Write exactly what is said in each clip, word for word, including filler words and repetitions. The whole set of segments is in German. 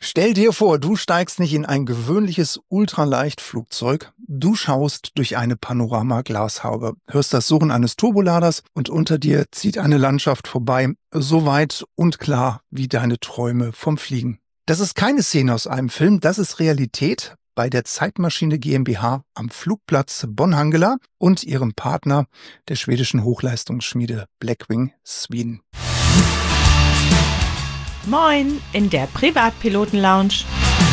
Stell dir vor, du steigst nicht in ein gewöhnliches Ultraleichtflugzeug, du schaust durch eine Panoramaglashaube, hörst das Surren eines Turboladers und unter dir zieht eine Landschaft vorbei, so weit und klar wie deine Träume vom Fliegen. Das ist keine Szene aus einem Film, das ist Realität bei der Zeitmaschine GmbH am Flugplatz Bonn-Hangela und ihrem Partner, der schwedischen Hochleistungsschmiede Blackwing Sweden. Moin in der Privatpiloten-Lounge.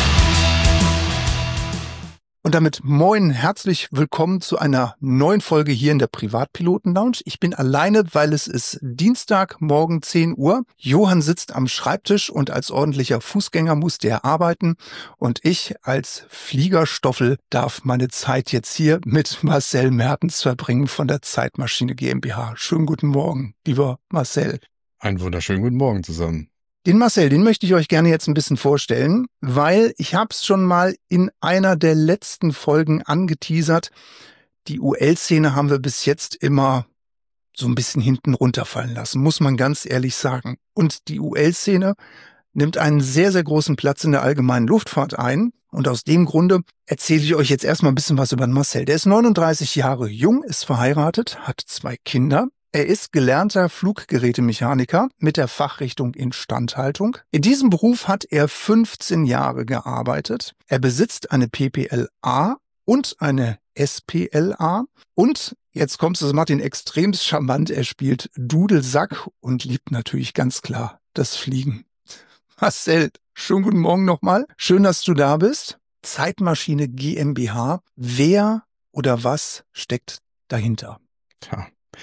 Und damit moin, herzlich willkommen zu einer neuen Folge hier in der Privatpiloten-Lounge. Ich bin alleine, weil es ist Dienstagmorgen zehn Uhr. Johann sitzt am Schreibtisch und als ordentlicher Fußgänger musste er arbeiten. Und ich als Fliegerstoffel darf meine Zeit jetzt hier mit Marcel Mertens verbringen von der Zeitmaschine GmbH. Schönen guten Morgen, lieber Marcel. Einen wunderschönen guten Morgen zusammen. Den Marcel, den möchte ich euch gerne jetzt ein bisschen vorstellen, weil ich habe es schon mal in einer der letzten Folgen angeteasert. Die U L-Szene haben wir bis jetzt immer so ein bisschen hinten runterfallen lassen, muss man ganz ehrlich sagen. Und die U L-Szene nimmt einen sehr, sehr großen Platz in der allgemeinen Luftfahrt ein. Und aus dem Grunde erzähle ich euch jetzt erstmal ein bisschen was über den Marcel. Der ist neununddreißig Jahre jung, ist verheiratet, hat zwei Kinder. Er ist gelernter Fluggerätemechaniker mit der Fachrichtung Instandhaltung. In diesem Beruf hat er fünfzehn Jahre gearbeitet. Er besitzt eine P P L A und eine S P L A. Und jetzt kommt es, das macht ihn extrem charmant. Er spielt Dudelsack und liebt natürlich ganz klar das Fliegen. Marcel, schönen guten Morgen nochmal. Schön, dass du da bist. Zeitmaschine GmbH. Wer oder was steckt dahinter? Tja.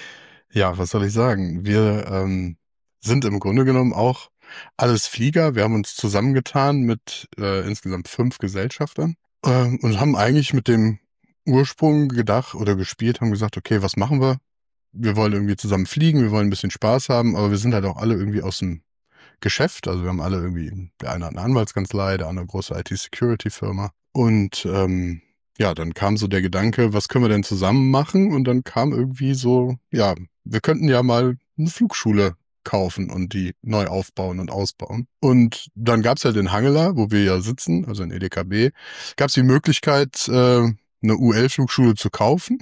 Ja, was soll ich sagen? Wir ähm, sind im Grunde genommen auch alles Flieger. Wir haben uns zusammengetan mit äh, insgesamt fünf Gesellschaftern äh, und haben eigentlich mit dem Ursprung gedacht oder gespielt, haben gesagt, okay, was machen wir? Wir wollen irgendwie zusammen fliegen, wir wollen ein bisschen Spaß haben, aber wir sind halt auch alle irgendwie aus dem Geschäft. Also wir haben alle irgendwie, der eine hat eine Anwaltskanzlei, der andere eine große I T-Security-Firma. Und ähm, ja, dann kam so der Gedanke, was können wir denn zusammen machen? Und dann kam irgendwie so, ja, wir könnten ja mal eine Flugschule kaufen und die neu aufbauen und ausbauen. Und dann gab's halt in Hangela, wo wir ja sitzen, also in E D K B, gab's die Möglichkeit, äh, eine U L-Flugschule zu kaufen.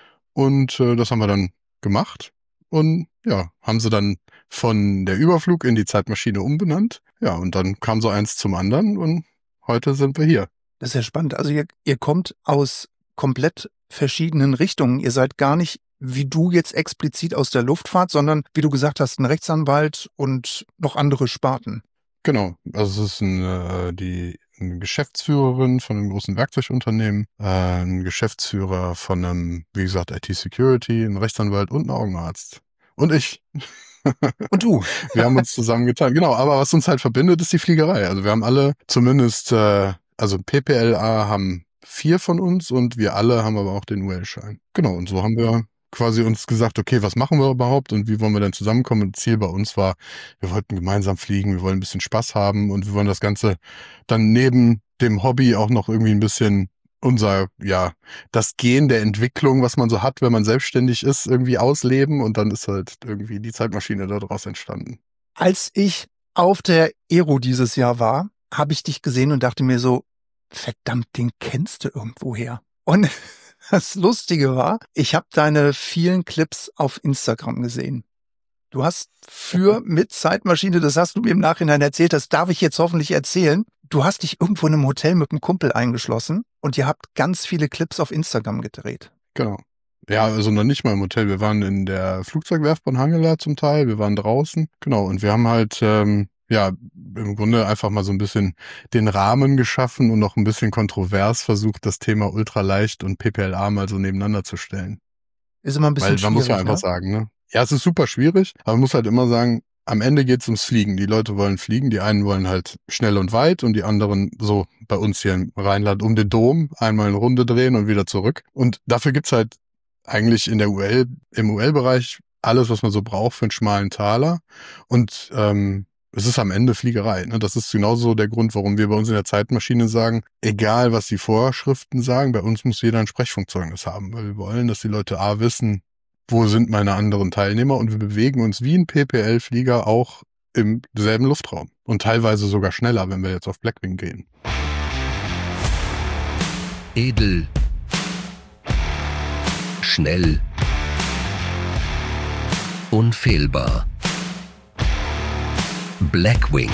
Und äh, das haben wir dann gemacht. Und ja, haben sie dann von der Überflug in die Zeitmaschine umbenannt. Ja, und dann kam so eins zum anderen und heute sind wir hier. Das ist ja spannend. Also ihr, ihr kommt aus komplett verschiedenen Richtungen. Ihr seid gar nicht, wie du jetzt explizit aus der Luftfahrt, sondern, wie du gesagt hast, ein Rechtsanwalt und noch andere Sparten. Genau. Also es ist eine, die, eine Geschäftsführerin von einem großen Werkzeugunternehmen, äh, ein Geschäftsführer von einem, wie gesagt, I T-Security, ein Rechtsanwalt und ein Augenarzt. Und ich. Und du. Wir haben uns zusammengetan. Genau, aber was uns halt verbindet, ist die Fliegerei. Also wir haben alle zumindest, äh, also P P L A haben vier von uns und wir alle haben aber auch den U L-Schein. Genau, und so haben wir quasi uns gesagt, okay, was machen wir überhaupt und wie wollen wir denn zusammenkommen? Und Ziel bei uns war, wir wollten gemeinsam fliegen, wir wollen ein bisschen Spaß haben und wir wollen das Ganze dann neben dem Hobby auch noch irgendwie ein bisschen unser, ja, das Gen der Entwicklung, was man so hat, wenn man selbstständig ist, irgendwie ausleben und dann ist halt irgendwie die Zeitmaschine daraus entstanden. Als ich auf der Aero dieses Jahr war, habe ich dich gesehen und dachte mir so, verdammt, den kennst du irgendwoher. Und das Lustige war, ich habe deine vielen Clips auf Instagram gesehen. Du hast für mit Zeitmaschine, das hast du mir im Nachhinein erzählt, das darf ich jetzt hoffentlich erzählen. Du hast dich irgendwo in einem Hotel mit einem Kumpel eingeschlossen und ihr habt ganz viele Clips auf Instagram gedreht. Genau. Ja, also noch nicht mal im Hotel. Wir waren in der Flugzeugwerft von Hangela zum Teil, wir waren draußen. Genau, und wir haben halt ähm, ja im Grunde einfach mal so ein bisschen den Rahmen geschaffen und noch ein bisschen kontrovers versucht, das Thema Ultraleicht und P P L A mal so nebeneinander zu stellen. Ist immer ein bisschen Weil, schwierig, man muss ja einfach ne? sagen, ne? Ja, es ist super schwierig, aber man muss halt immer sagen, am Ende geht's ums Fliegen. Die Leute wollen fliegen, die einen wollen halt schnell und weit und die anderen so bei uns hier im Rheinland um den Dom einmal eine Runde drehen und wieder zurück. Und dafür gibt's halt eigentlich in der U L, im U L-Bereich alles, was man so braucht für einen schmalen Taler. Und ähm, es ist am Ende Fliegerei. Ne? Das ist genauso der Grund, warum wir bei uns in der Zeitmaschine sagen, egal was die Vorschriften sagen, bei uns muss jeder ein Sprechfunkzeugnis haben, weil wir wollen, dass die Leute A wissen, wo sind meine anderen Teilnehmer und wir bewegen uns wie ein P P L-Flieger auch im selben Luftraum. Und teilweise sogar schneller, wenn wir jetzt auf Blackwing gehen. Edel, schnell, unfehlbar. Blackwing.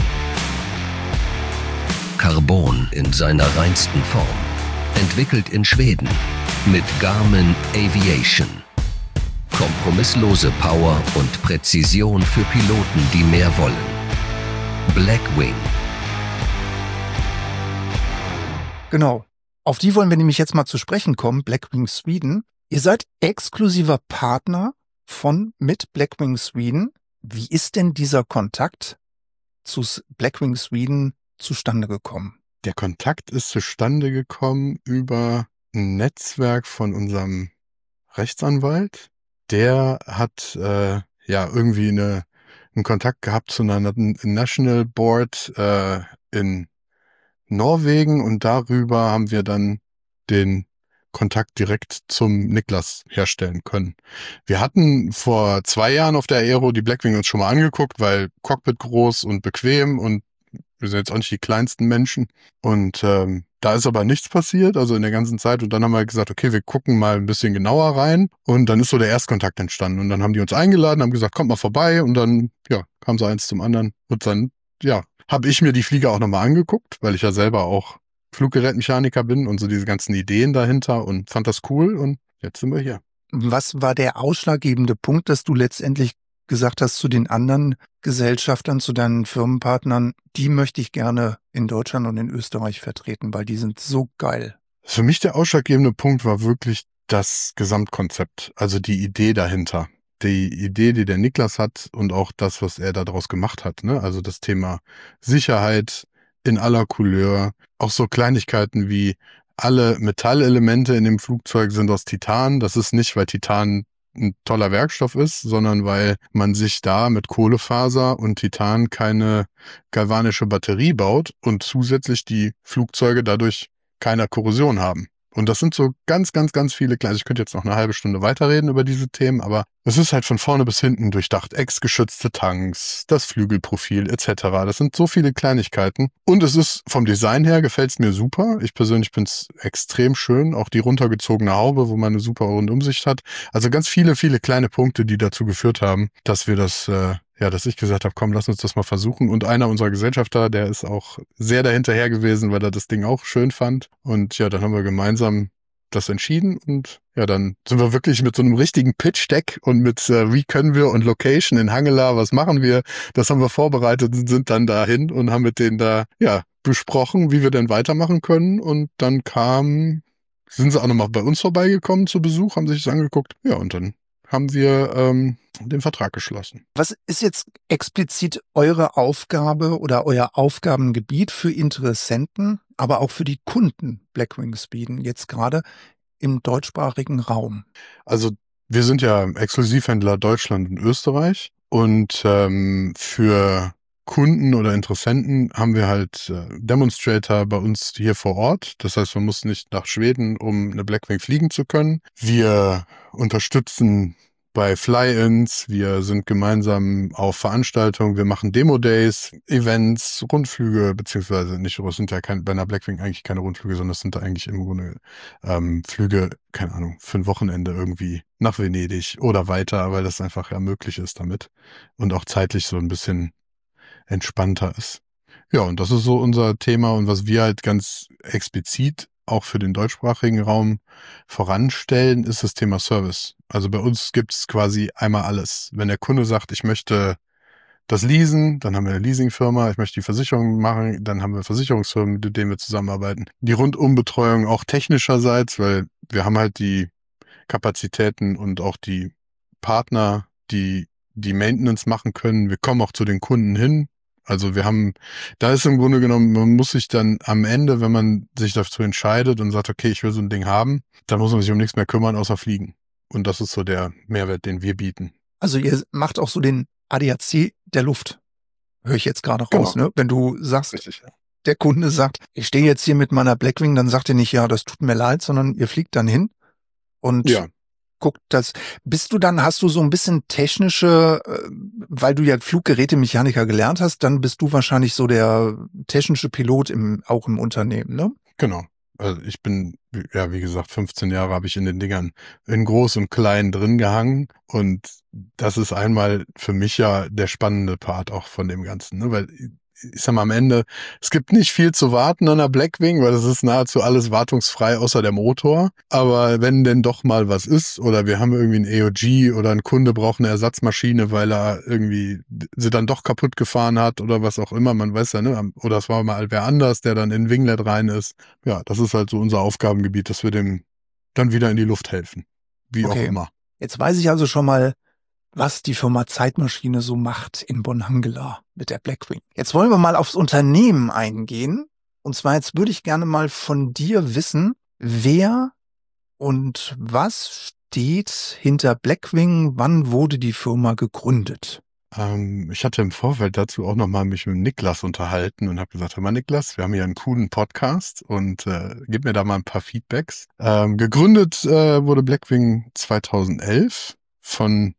Carbon in seiner reinsten Form. Entwickelt in Schweden mit Garmin Aviation. Kompromisslose Power und Präzision für Piloten, die mehr wollen. Blackwing. Genau. Auf die wollen wir nämlich jetzt mal zu sprechen kommen, Blackwing Sweden. Ihr seid exklusiver Partner von mit Blackwing Sweden. Wie ist denn dieser Kontakt zu Blackwing Sweden zustande gekommen? Der Kontakt ist zustande gekommen über ein Netzwerk von unserem Rechtsanwalt. Der hat äh, ja irgendwie eine, einen Kontakt gehabt zu einer National Board äh, in Norwegen und darüber haben wir dann den Kontakt direkt zum Niklas herstellen können. Wir hatten vor zwei Jahren auf der Aero die Blackwing uns schon mal angeguckt, weil Cockpit groß und bequem und wir sind jetzt auch nicht die kleinsten Menschen. Und ähm, da ist aber nichts passiert, also in der ganzen Zeit. Und dann haben wir gesagt, okay, wir gucken mal ein bisschen genauer rein. Und dann ist so der Erstkontakt entstanden. Und dann haben die uns eingeladen, haben gesagt, kommt mal vorbei. Und dann, ja, kam so eins zum anderen. Und dann, ja, habe ich mir die Flieger auch nochmal angeguckt, weil ich ja selber auch Fluggerätmechaniker bin und so diese ganzen Ideen dahinter und fand das cool. Und jetzt sind wir hier. Was war der ausschlaggebende Punkt, dass du letztendlich gesagt hast zu den anderen Gesellschaftern, zu deinen Firmenpartnern, die möchte ich gerne in Deutschland und in Österreich vertreten, weil die sind so geil? Für mich der ausschlaggebende Punkt war wirklich das Gesamtkonzept, also die Idee dahinter. Die Idee, die der Niklas hat und auch das, was er daraus gemacht hat, ne? Also das Thema Sicherheit in aller Couleur, auch so Kleinigkeiten wie alle Metallelemente in dem Flugzeug sind aus Titan. Das ist nicht, weil Titan ein toller Werkstoff ist, sondern weil man sich da mit Kohlefaser und Titan keine galvanische Batterie baut und zusätzlich die Flugzeuge dadurch keine Korrosion haben. Und das sind so ganz, ganz, ganz viele kleine, ich könnte jetzt noch eine halbe Stunde weiterreden über diese Themen, aber es ist halt von vorne bis hinten durchdacht. Ex-geschützte Tanks, das Flügelprofil et cetera. Das sind so viele Kleinigkeiten. Und es ist vom Design her, gefällt es mir super. Ich persönlich finde es extrem schön. Auch die runtergezogene Haube, wo man eine super Rundumsicht hat. Also ganz viele, viele kleine Punkte, die dazu geführt haben, dass wir das, äh, ja, dass ich gesagt habe, komm, lass uns das mal versuchen. Und einer unserer Gesellschafter, der ist auch sehr dahinterher gewesen, weil er das Ding auch schön fand. Und ja, dann haben wir gemeinsam das entschieden und ja, dann sind wir wirklich mit so einem richtigen Pitch-Deck und mit äh, wie können wir und Location in Hangela, was machen wir, das haben wir vorbereitet und sind dann dahin und haben mit denen da, ja, besprochen, wie wir denn weitermachen können und dann kam, sind sie auch nochmal bei uns vorbeigekommen zu Besuch, haben sich das angeguckt, ja, und dann haben wir ähm, den Vertrag geschlossen. Was ist jetzt explizit eure Aufgabe oder euer Aufgabengebiet für Interessenten, aber auch für die Kunden Blackwing Sweden jetzt gerade im deutschsprachigen Raum? Also wir sind ja Exklusivhändler Deutschland und Österreich und ähm, für Kunden oder Interessenten haben wir halt äh, Demonstrator bei uns hier vor Ort. Das heißt, man muss nicht nach Schweden, um eine Blackwing fliegen zu können. Wir unterstützen bei Fly-Ins, wir sind gemeinsam auf Veranstaltungen, wir machen Demo-Days, Events, Rundflüge, beziehungsweise nicht, es sind ja kein, bei einer Blackwing eigentlich keine Rundflüge, sondern es sind da eigentlich im Grunde ähm, Flüge, keine Ahnung, für ein Wochenende irgendwie nach Venedig oder weiter, weil das einfach ja möglich ist damit und auch zeitlich so ein bisschen entspannter ist. Ja, und das ist so unser Thema und was wir halt ganz explizit auch für den deutschsprachigen Raum voranstellen, ist das Thema Service. Also bei uns gibt es quasi einmal alles. Wenn der Kunde sagt, ich möchte das leasen, dann haben wir eine Leasingfirma, ich möchte die Versicherung machen, dann haben wir Versicherungsfirmen, mit denen wir zusammenarbeiten. Die Rundumbetreuung auch technischerseits, weil wir haben halt die Kapazitäten und auch die Partner, die die Maintenance machen können. Wir kommen auch zu den Kunden hin. Also wir haben, da ist im Grunde genommen, man muss sich dann am Ende, wenn man sich dazu entscheidet und sagt, okay, ich will so ein Ding haben, dann muss man sich um nichts mehr kümmern, außer fliegen. Und das ist so der Mehrwert, den wir bieten. Also ihr macht auch so den A D A C der Luft. Höre ich jetzt gerade raus, genau. Ne? Wenn du sagst, richtig, ja. Der Kunde sagt, ich stehe jetzt hier mit meiner Blackwing, dann sagt er nicht, ja, das tut mir leid, sondern ihr fliegt dann hin und ja. guckt das. Bist du dann, hast du so ein bisschen technische, äh, weil du ja Fluggerätemechaniker gelernt hast, dann bist du wahrscheinlich so der technische Pilot im, auch im Unternehmen, ne? Genau. Also ich bin, ja, wie gesagt, fünfzehn Jahre habe ich in den Dingern in groß und klein drin gehangen. Und das ist einmal für mich ja der spannende Part auch von dem Ganzen, ne? Weil ich sag mal am Ende, es gibt nicht viel zu warten an der Blackwing, weil das ist nahezu alles wartungsfrei außer der Motor. Aber wenn denn doch mal was ist oder wir haben irgendwie ein A O G oder ein Kunde braucht eine Ersatzmaschine, weil er irgendwie sie dann doch kaputt gefahren hat oder was auch immer, man weiß ja, ne, oder es war mal wer anders, der dann in Winglet rein ist. Ja, das ist halt so unser Aufgabengebiet, dass wir dem dann wieder in die Luft helfen. Wie Okay. auch immer. Jetzt weiß ich also schon mal, was die Firma Zeitmaschine so macht in Bonn-Hangela mit der Blackwing. Jetzt wollen wir mal aufs Unternehmen eingehen. Und zwar jetzt würde ich gerne mal von dir wissen, wer und was steht hinter Blackwing? Wann wurde die Firma gegründet? Ähm, ich hatte im Vorfeld dazu auch nochmal mich mit Niklas unterhalten und habe gesagt, hör mal Niklas, wir haben hier einen coolen Podcast und äh, gib mir da mal ein paar Feedbacks. Ähm, gegründet äh, wurde Blackwing zweitausendelf von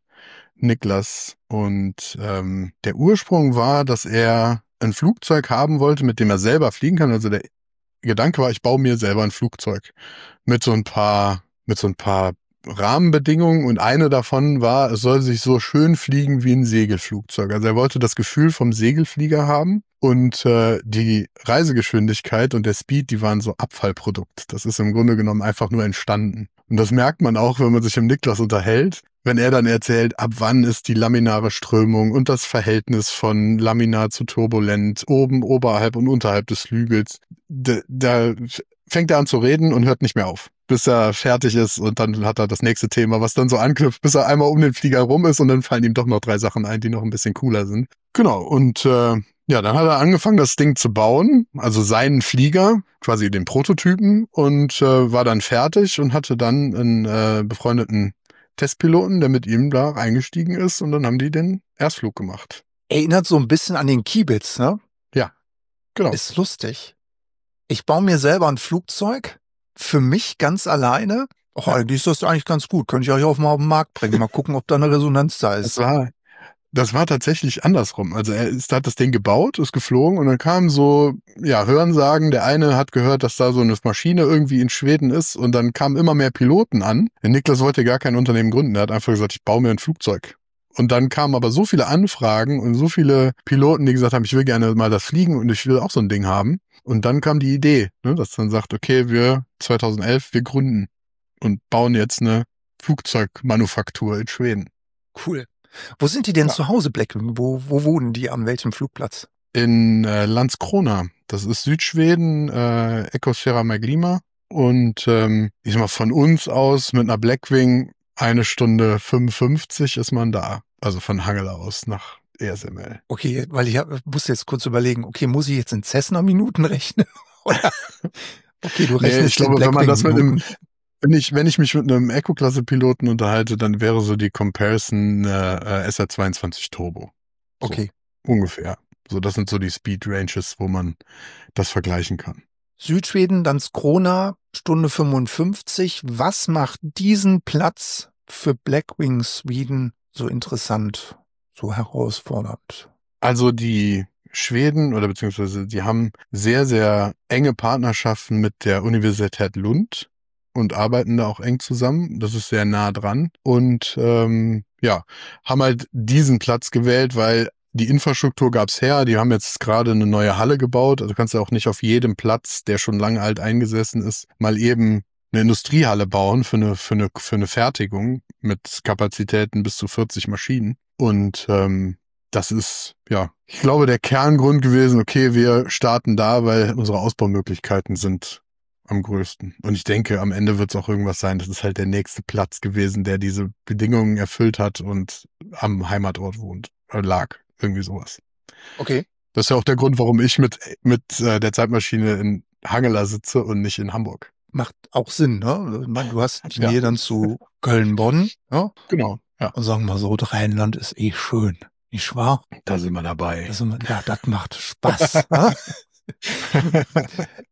Niklas und ähm, der Ursprung war, dass er ein Flugzeug haben wollte, mit dem er selber fliegen kann. Also der Gedanke war, ich baue mir selber ein Flugzeug mit so ein paar, mit so ein paar Rahmenbedingungen und eine davon war, es soll sich so schön fliegen wie ein Segelflugzeug. Also er wollte das Gefühl vom Segelflieger haben und äh, die Reisegeschwindigkeit und der Speed, die waren so Abfallprodukt. Das ist im Grunde genommen einfach nur entstanden. Und das merkt man auch, wenn man sich mit Niklas unterhält, wenn er dann erzählt, ab wann ist die laminare Strömung und das Verhältnis von laminar zu turbulent, oben, oberhalb und unterhalb des Flügels. Da, da fängt er an zu reden und hört nicht mehr auf, bis er fertig ist und dann hat er das nächste Thema, was dann so anknüpft, bis er einmal um den Flieger rum ist und dann fallen ihm doch noch drei Sachen ein, die noch ein bisschen cooler sind. Genau, und äh, ja, dann hat er angefangen, das Ding zu bauen, also seinen Flieger, quasi den Prototypen und äh, war dann fertig und hatte dann einen äh, befreundeten Testpiloten, der mit ihm da eingestiegen ist und dann haben die den Erstflug gemacht. Erinnert so ein bisschen an den Kiebitz, ne? Ja, genau. Ist lustig. Ich baue mir selber ein Flugzeug, für mich ganz alleine. Oh, eigentlich ist das eigentlich ganz gut. Könnte ich euch auch mal auf den Markt bringen. Mal gucken, ob da eine Resonanz da ist. Das war, das war tatsächlich andersrum. Also er ist, hat das Ding gebaut, ist geflogen und dann kamen so, ja, Hörensagen. Der eine hat gehört, dass da so eine Maschine irgendwie in Schweden ist und dann kamen immer mehr Piloten an. Der Niklas wollte gar kein Unternehmen gründen. Er hat einfach gesagt, ich baue mir ein Flugzeug. Und dann kamen aber so viele Anfragen und so viele Piloten, die gesagt haben, ich will gerne mal das fliegen und ich will auch so ein Ding haben. Und dann kam die Idee, ne, dass dann sagt, okay, wir zweitausendelf, wir gründen und bauen jetzt eine Flugzeugmanufaktur in Schweden. Cool. Wo sind die denn Ja. zu Hause, Blackwing? Wo, wo wohnen die? An welchem Flugplatz? In äh, Landskrona, das ist Südschweden, äh, Ecosfera Maglima. Und ähm, ich sag mal, von uns aus mit einer Blackwing eine Stunde fünfundfünfzig ist man da. Also von Hangela aus nach E S M L. Okay, weil ich hab, muss jetzt kurz überlegen, okay, muss ich jetzt in Cessna-Minuten rechnen? Oder? Okay, du rechnest Nee, ich glaube, in wenn man das mit einem, Blackwing-Minuten. wenn ich, wenn ich mich mit einem Eco-Klasse-Piloten unterhalte, dann wäre so die Comparison äh, S R zweiundzwanzig Turbo. So, Okay. ungefähr. So, das sind so die Speed Ranges, wo man das vergleichen kann. Südschweden, dann Skrona, Stunde fünfundfünfzig. Was macht diesen Platz für Blackwing Sweden so interessant, so herausfordernd? Also die Schweden oder beziehungsweise die haben sehr, sehr enge Partnerschaften mit der Universität Lund und arbeiten da auch eng zusammen. Das ist sehr nah dran. Und ähm, ja, haben halt diesen Platz gewählt, weil die Infrastruktur gab's her. Die haben jetzt gerade eine neue Halle gebaut. Also kannst du auch nicht auf jedem Platz, der schon lange alt eingesessen ist, mal eben eine Industriehalle bauen für eine, für eine, für eine Fertigung mit Kapazitäten bis zu vierzig Maschinen. Und ähm, das ist, ja, ich glaube, der Kerngrund gewesen, okay, wir starten da, weil unsere Ausbaumöglichkeiten sind am größten. Und ich denke, am Ende wird es auch irgendwas sein. Das ist halt der nächste Platz gewesen, der diese Bedingungen erfüllt hat und am Heimatort wohnt, äh, lag. Irgendwie sowas. Okay. Das ist ja auch der Grund, warum ich mit, mit äh, der Zeitmaschine in Hangela sitze und nicht in Hamburg. Macht auch Sinn, ne? Ich meine, du hast die Ja. Nähe dann zu Köln-Bonn, ja? Genau, ja. Und sagen wir so, Rheinland ist eh schön, nicht wahr? Da sind wir dabei. Das, ja, das macht Spaß. Ne?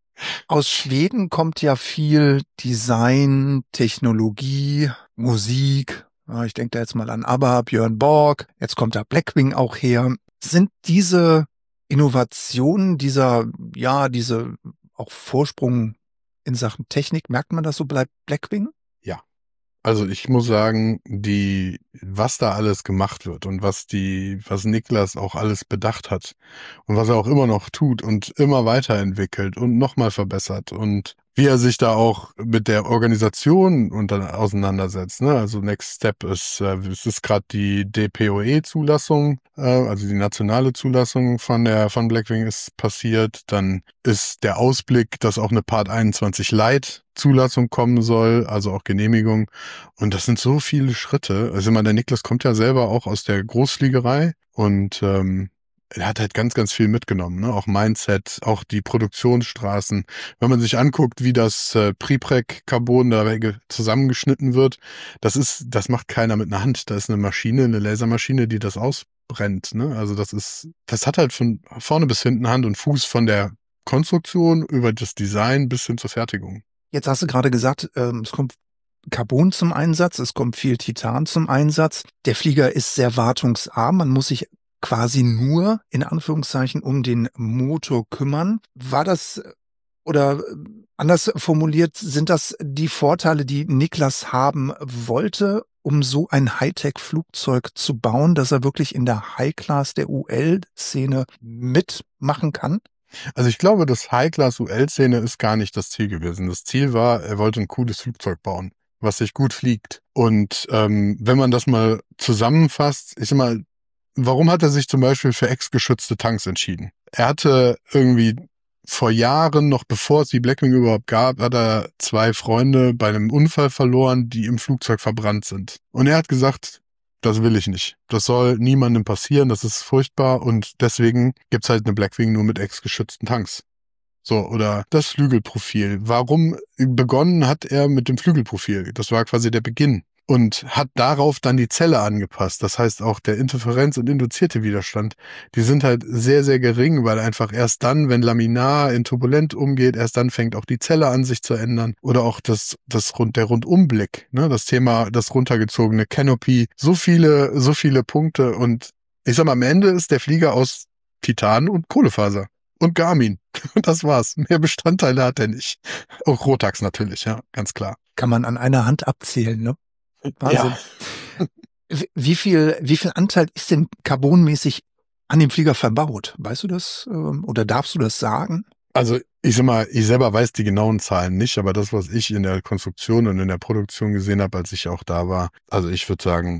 Aus Schweden kommt ja viel Design, Technologie, Musik. Ja, ich denke da jetzt mal an ABBA, Björn Borg. Jetzt kommt da Blackwing auch her. Sind diese Innovationen, dieser, ja, diese auch Vorsprung in Sachen Technik, merkt man das so bei Blackwing? Ja. Also ich muss sagen, die, was da alles gemacht wird und was die, was Niklas auch alles bedacht hat und was er auch immer noch tut und immer weiterentwickelt und nochmal verbessert und wie er sich da auch mit der Organisation und dann auseinandersetzt. Ne? Also Next Step ist, äh, es ist gerade die D P O E-Zulassung, äh, also die nationale Zulassung von der von Blackwing ist passiert. Dann ist der Ausblick, dass auch eine Part einundzwanzig Lite Zulassung kommen soll, also auch Genehmigung. Und das sind so viele Schritte. Also ich meine, der Niklas kommt ja selber auch aus der Großfliegerei und ähm, er hat halt ganz, ganz viel mitgenommen, ne? Auch Mindset, auch die Produktionsstraßen. Wenn man sich anguckt, wie das äh, Prepreg-Carbon da zusammengeschnitten wird, das ist, das macht keiner mit einer Hand. Da ist eine Maschine, eine Lasermaschine, die das ausbrennt, ne? Also das ist, das hat halt von vorne bis hinten Hand und Fuß, von der Konstruktion über das Design bis hin zur Fertigung. Jetzt hast du gerade gesagt, ähm, es kommt Carbon zum Einsatz, es kommt viel Titan zum Einsatz. Der Flieger ist sehr wartungsarm, man muss sich quasi nur, in Anführungszeichen, um den Motor kümmern. War das, oder anders formuliert, sind das die Vorteile, die Niklas haben wollte, um so ein Hightech-Flugzeug zu bauen, dass er wirklich in der High-Class der U L-Szene mitmachen kann? Also ich glaube, das High-Class-U L-Szene ist gar nicht das Ziel gewesen. Das Ziel war, er wollte ein cooles Flugzeug bauen, was sich gut fliegt. Und ähm, wenn man das mal zusammenfasst, ich sag mal, warum hat er sich zum Beispiel für ex-geschützte Tanks entschieden? Er hatte irgendwie vor Jahren, noch bevor es die Blackwing überhaupt gab, hat er zwei Freunde bei einem Unfall verloren, die im Flugzeug verbrannt sind. Und er hat gesagt, das will ich nicht. Das soll niemandem passieren, das ist furchtbar und deswegen gibt's halt eine Blackwing nur mit ex-geschützten Tanks. So, oder das Flügelprofil. Warum begonnen hat er mit dem Flügelprofil? Das war quasi der Beginn. Und hat darauf dann die Zelle angepasst. Das heißt auch der Interferenz- und induzierte Widerstand, die sind halt sehr, sehr gering, weil einfach erst dann, wenn Laminar in Turbulent umgeht, erst dann fängt auch die Zelle an, sich zu ändern. Oder auch das, das Rund, der Rundumblick, ne, das Thema, das runtergezogene Canopy. So viele, so viele Punkte. Und ich sag mal, am Ende ist der Flieger aus Titan und Kohlefaser. Und Garmin. Das war's. Mehr Bestandteile hat er nicht. Auch Rotax natürlich, ja, ganz klar. Kann man an einer Hand abzählen, ne? Wahnsinn. Ja. Wie viel, wie viel Anteil ist denn carbonmäßig an dem Flieger verbaut? Weißt du das, oder darfst du das sagen? Also, ich sag mal, ich selber weiß die genauen Zahlen nicht, aber das, was ich in der Konstruktion und in der Produktion gesehen habe, als ich auch da war, also ich würde sagen,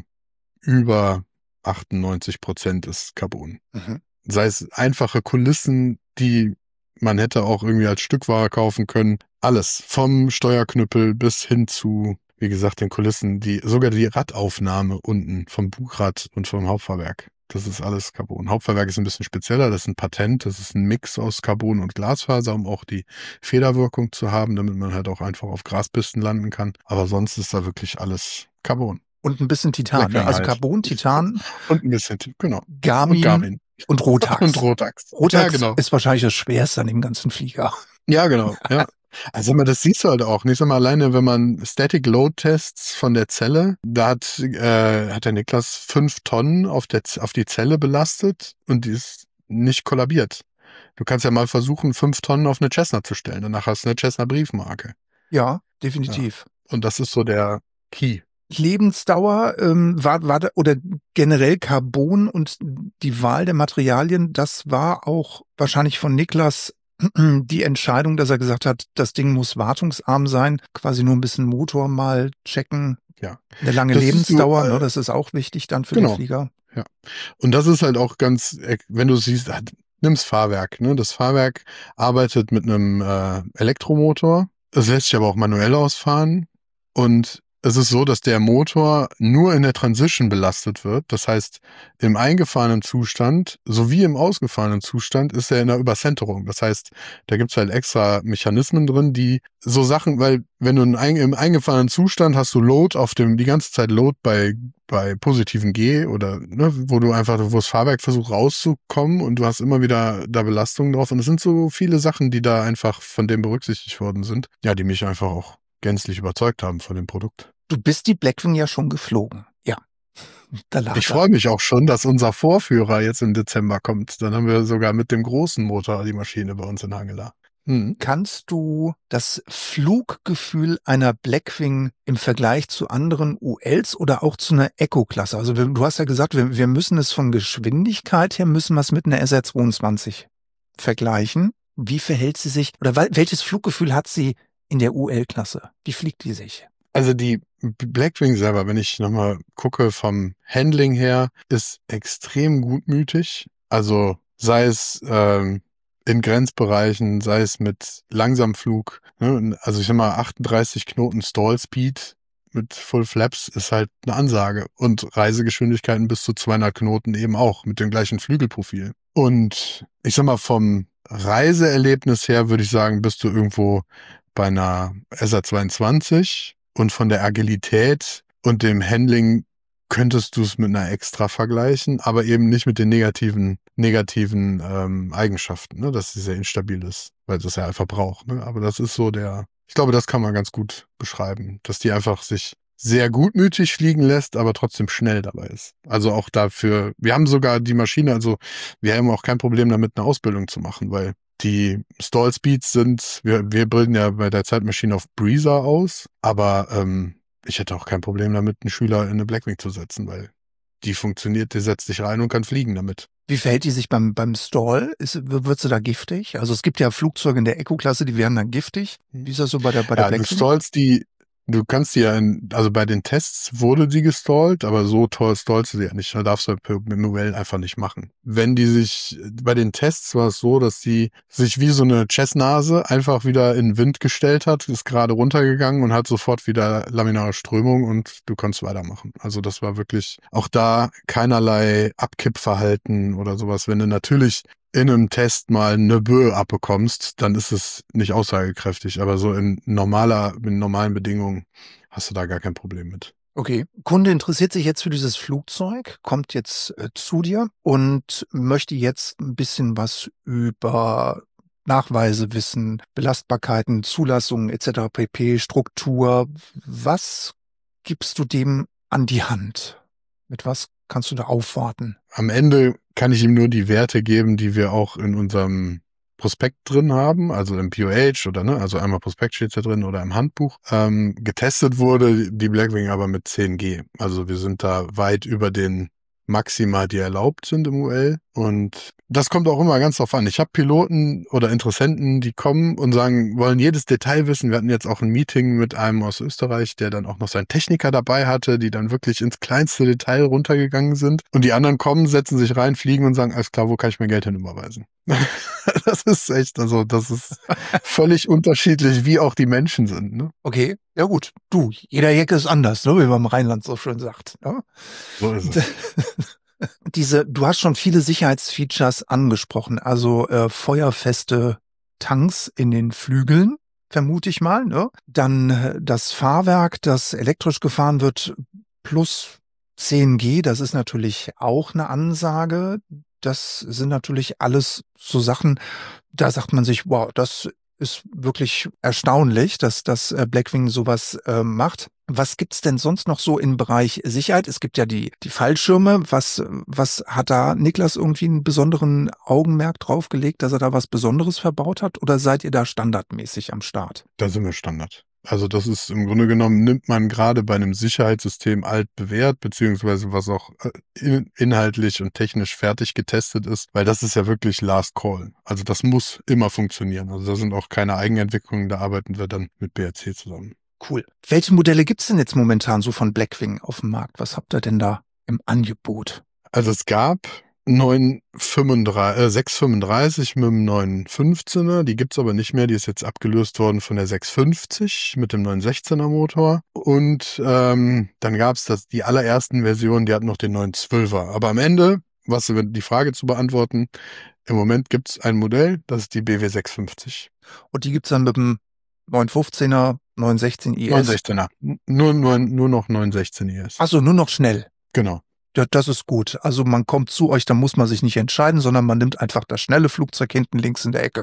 über achtundneunzig Prozent ist Carbon. Mhm. Sei es einfache Kulissen, die man hätte auch irgendwie als Stückware kaufen können. Alles. Vom Steuerknüppel bis hin zu, wie gesagt, den Kulissen, die, sogar die Radaufnahme unten vom Bugrad und vom Hauptfahrwerk. Das ist alles Carbon. Hauptfahrwerk ist ein bisschen spezieller, das ist ein Patent, das ist ein Mix aus Carbon und Glasfaser, um auch die Federwirkung zu haben, damit man halt auch einfach auf Graspisten landen kann. Aber sonst ist da wirklich alles Carbon. Und ein bisschen Titan, ne? Also Carbon, Titan. Und ein bisschen, genau. Garmin. Und Garmin. Und Rotax. Und Rotax. Rotax ja, genau. ist wahrscheinlich das Schwerste an dem ganzen Flieger. Ja, genau. Ja. Also mal, das siehst du halt auch. Nicht so mal alleine, wenn man Static Load Tests von der Zelle, da hat, äh, hat der Niklas fünf Tonnen auf der auf die Zelle belastet und die ist nicht kollabiert. Du kannst ja mal versuchen, fünf Tonnen auf eine Cessna zu stellen. Danach hast du eine Cessna Briefmarke. Ja, definitiv. Ja. Und das ist so der Key. Lebensdauer ähm, war, war da, oder generell Carbon und die Wahl der Materialien, das war auch wahrscheinlich von Niklas die Entscheidung, dass er gesagt hat, das Ding muss wartungsarm sein, quasi nur ein bisschen Motor mal checken. Ja. Eine lange das Lebensdauer, so, äh, ne, das ist auch wichtig dann für genau. den Flieger. Ja. Und das ist halt auch ganz, wenn du siehst, nimm's Fahrwerk, ne? Das Fahrwerk arbeitet mit einem äh, Elektromotor. Das lässt sich aber auch manuell ausfahren. Und es ist so, dass der Motor nur in der Transition belastet wird. Das heißt, im eingefahrenen Zustand sowie im ausgefahrenen Zustand ist er in der Übercenterung. Das heißt, da gibt's halt extra Mechanismen drin, die so Sachen, weil wenn du im eingefahrenen Zustand hast du Load auf dem, die ganze Zeit Load bei bei positiven G oder ne, wo du einfach, wo das Fahrwerk versucht rauszukommen und du hast immer wieder da Belastungen drauf. Und es sind so viele Sachen, die da einfach von dem berücksichtigt worden sind, ja, die mich einfach auch gänzlich überzeugt haben von dem Produkt. Du bist die Blackwing ja schon geflogen. Ja. Da lacht ich freue mich auch schon, dass unser Vorführer jetzt im Dezember kommt. Dann haben wir sogar mit dem großen Motor die Maschine bei uns in Hangela. Hm. Kannst du das Fluggefühl einer Blackwing im Vergleich zu anderen U Ls oder auch zu einer Eco-Klasse? Also du hast ja gesagt, wir, wir müssen es von Geschwindigkeit her, müssen wir es mit einer S R zweiundzwanzig vergleichen. Wie verhält sie sich, oder welches Fluggefühl hat sie in der U L-Klasse? Wie fliegt die sich? Also die Blackwing selber, wenn ich nochmal gucke vom Handling her, ist extrem gutmütig. Also sei es ähm, in Grenzbereichen, sei es mit Langsamflug. Ne? Also ich sag mal, achtunddreißig Knoten Stall Speed mit Full Flaps ist halt eine Ansage. Und Reisegeschwindigkeiten bis zu zweihundert Knoten eben auch mit dem gleichen Flügelprofil. Und ich sag mal, vom Reiseerlebnis her würde ich sagen, bist du irgendwo bei einer S R zweiundzwanzig. Und von der Agilität und dem Handling könntest du es mit einer Extra vergleichen, aber eben nicht mit den negativen negativen ähm, Eigenschaften, ne? Dass sie sehr instabil ist, weil das ja einfach braucht. Ne? Aber das ist so der, ich glaube, das kann man ganz gut beschreiben, dass die einfach sich sehr gutmütig fliegen lässt, aber trotzdem schnell dabei ist. Also auch dafür, wir haben sogar die Maschine, also wir haben auch kein Problem damit, eine Ausbildung zu machen, weil die Stall Speeds sind, wir, wir bilden ja bei der Zeitmaschine auf Breezer aus, aber ähm, ich hätte auch kein Problem damit, einen Schüler in eine Blackwing zu setzen, weil die funktioniert, die setzt sich rein und kann fliegen damit. Wie verhält die sich beim beim Stall? Ist, wird sie da giftig? Also es gibt ja Flugzeuge in der Eco-Klasse, die werden dann giftig. Wie ist das so bei der bei der ja, Blackwing? Du stallst die, du kannst die ja in, also bei den Tests wurde die gestallt, aber so toll stallst du die ja nicht. Da darfst du mit U L einfach nicht machen. Wenn die sich, bei den Tests war es so, dass die sich wie so eine Chessnase einfach wieder in den Wind gestellt hat, ist gerade runtergegangen und hat sofort wieder laminare Strömung und du konntest weitermachen. Also das war wirklich auch da keinerlei Abkippverhalten oder sowas. Wenn du natürlich in einem Test mal eine Böe abbekommst, dann ist es nicht aussagekräftig. Aber so in normaler, in normalen Bedingungen hast du da gar kein Problem mit. Okay, Kunde interessiert sich jetzt für dieses Flugzeug, kommt jetzt äh, zu dir und möchte jetzt ein bisschen was über Nachweise wissen, Belastbarkeiten, Zulassungen et cetera pp, Struktur. Was gibst du dem an die Hand? Mit was kannst du da aufwarten? Am Ende kann ich ihm nur die Werte geben, die wir auch in unserem Prospekt drin haben, also im P O H oder ne, also einmal Prospekt steht da drin oder im Handbuch. Ähm, getestet wurde die Blackwing aber mit zehn G. Also wir sind da weit über den Maxima, die erlaubt sind im U L. Und das kommt auch immer ganz drauf an. Ich habe Piloten oder Interessenten, die kommen und sagen, wollen jedes Detail wissen. Wir hatten jetzt auch ein Meeting mit einem aus Österreich, der dann auch noch seinen Techniker dabei hatte, die dann wirklich ins kleinste Detail runtergegangen sind. Und die anderen kommen, setzen sich rein, fliegen und sagen, alles klar, wo kann ich mein Geld hin überweisen? Das ist echt, also das ist völlig unterschiedlich, wie auch die Menschen sind. Ne? Okay, ja gut. Du, jeder Jecke ist anders, ne, wie man im Rheinland so schön sagt. Ne? So ist es. Diese, du hast schon viele Sicherheitsfeatures angesprochen, also äh, feuerfeste Tanks in den Flügeln, vermute ich mal. Ne? Dann äh, das Fahrwerk, das elektrisch gefahren wird, plus zehn G, das ist natürlich auch eine Ansage. Das sind natürlich alles so Sachen, da sagt man sich, wow, das ist wirklich erstaunlich, dass das Blackwing sowas äh, macht. Was gibt's denn sonst noch so im Bereich Sicherheit? Es gibt ja die die Fallschirme. Was was hat da Niklas irgendwie einen besonderen Augenmerk draufgelegt, dass er da was Besonderes verbaut hat? Oder seid ihr da standardmäßig am Start? Da sind wir Standard. Also das ist im Grunde genommen, nimmt man gerade bei einem Sicherheitssystem altbewährt, beziehungsweise was auch in, inhaltlich und technisch fertig getestet ist, weil das ist ja wirklich Last Call. Also das muss immer funktionieren. Also da sind auch keine Eigenentwicklungen, da arbeiten wir dann mit B R C zusammen. Cool. Welche Modelle gibt's denn jetzt momentan so von Blackwing auf dem Markt? Was habt ihr denn da im Angebot? Also es gab neun fünfunddreißig, äh, sechs fünfunddreißig mit dem neun fünfzehner, die gibt's aber nicht mehr, die ist jetzt abgelöst worden von der sechs fünfzig mit dem neun sechzehner Motor Und ähm, dann gab es das die allerersten Versionen, die hatten noch den neun zwölfer. Aber am Ende, was die Frage zu beantworten, im Moment gibt es ein Modell, das ist die B W sechshundertfünfzig. Und die gibt's dann mit dem neun fünfzehner, neun sechzehn I S? neun sechzehner. Nur, nur, nur noch neun sechzehn I S. Achso, nur noch schnell. Genau. Ja, das ist gut. Also man kommt zu euch, da muss man sich nicht entscheiden, sondern man nimmt einfach das schnelle Flugzeug hinten links in der Ecke.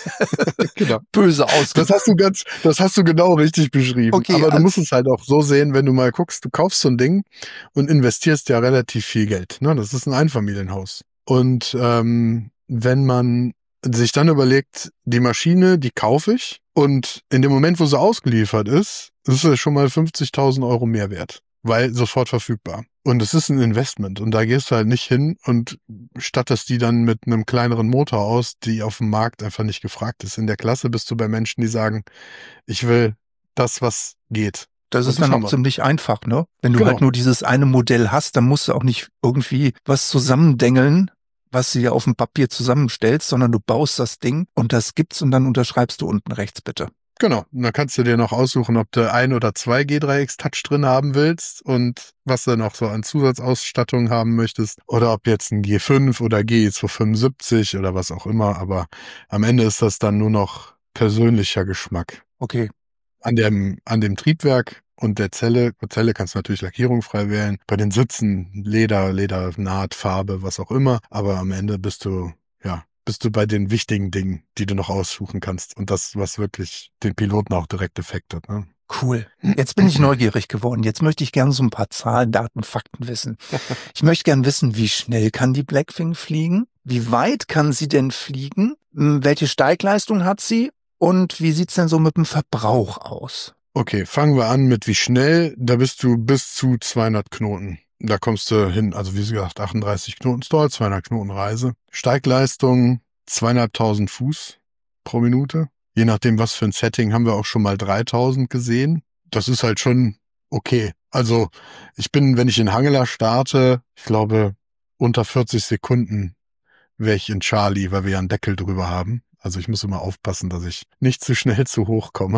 Genau. Böse ausgedrückt. Das hast du ganz, das hast du genau richtig beschrieben. Okay, aber du also musst es halt auch so sehen, wenn du mal guckst, du kaufst so ein Ding und investierst ja relativ viel Geld. Ne? Das ist ein Einfamilienhaus. Und ähm, wenn man sich dann überlegt, die Maschine, die kaufe ich und in dem Moment, wo sie ausgeliefert ist, ist es schon mal fünfzigtausend Euro mehr wert, weil sofort verfügbar. Und es ist ein Investment und da gehst du halt nicht hin und stattest die dann mit einem kleineren Motor aus, die auf dem Markt einfach nicht gefragt ist. In der Klasse bist du bei Menschen, die sagen, ich will das, was geht. das Und ist dann haben auch wir. ziemlich einfach, ne? Wenn du Genau. halt nur dieses eine Modell hast, dann musst du auch nicht irgendwie was zusammendengeln, was du dir auf dem Papier zusammenstellst, sondern du baust das Ding und das gibt's und dann unterschreibst du unten rechts bitte. Genau. Und dann kannst du dir noch aussuchen, ob du ein oder zwei G drei X Touch drin haben willst und was du noch so an Zusatzausstattung haben möchtest. Oder ob jetzt ein G fünf oder G zweihundertfünfundsiebzig oder was auch immer. Aber am Ende ist das dann nur noch persönlicher Geschmack. Okay. An dem, an dem Triebwerk und der Zelle, bei Zelle kannst du natürlich lackierungsfrei wählen. Bei den Sitzen Leder, Ledernaht, Farbe, was auch immer. Aber am Ende bist du, ja, bist du bei den wichtigen Dingen, die du noch aussuchen kannst. Und das, was wirklich den Piloten auch direkt Effekt hat. Ne? Cool. Jetzt bin ich neugierig geworden. Jetzt möchte ich gerne so ein paar Zahlen, Daten, Fakten wissen. Ich möchte gerne wissen, wie schnell kann die Blackwing fliegen? Wie weit kann sie denn fliegen? Hm, Welche Steigleistung hat sie? Und wie sieht's denn so mit dem Verbrauch aus? Okay, fangen wir an mit wie schnell. Da bist du bis zu zweihundert Knoten. Da kommst du hin, also wie gesagt, achtunddreißig Knoten Stall, zweihundert Knoten Reise. Steigleistung zweieinhalbtausend Fuß pro Minute. Je nachdem, was für ein Setting, haben wir auch schon mal dreitausend gesehen. Das ist halt schon okay. Also ich bin, wenn ich in Hangela starte, ich glaube, unter vierzig Sekunden wäre ich in Charlie, weil wir ja einen Deckel drüber haben. Also ich muss immer aufpassen, dass ich nicht zu schnell zu hoch komme.